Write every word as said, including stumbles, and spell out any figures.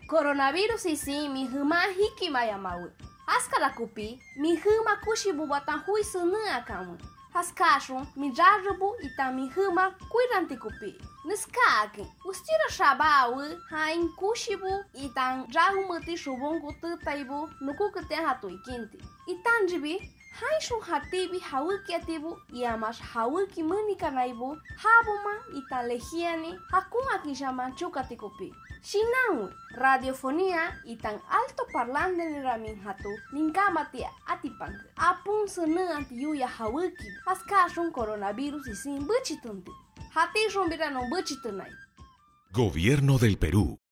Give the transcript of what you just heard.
Coronavirus isi mi huma hiki maya mau. Haskala kupi mi huma kushibu batan hui sunu akamu. Haskashun mi jarrubu ita mi huma kuiranti kupi. Niskaki ustira shabawu hain kushibu itan jahumati shubungu tutaibu nuku keten hatu ikinti. Itan jibi hain shun hatibi hawiki atibu iamas hawiki manika naibu habuma ita lehiani hakun akishama chukati kupi. Shinau radiofonia itan alto parlante ni ramin hatu ningamati atipang apun sene anti yuya hawiki haskashun coronavirus isin buchitunti. Hati rumbira no buchitunai. Gobierno del Perú.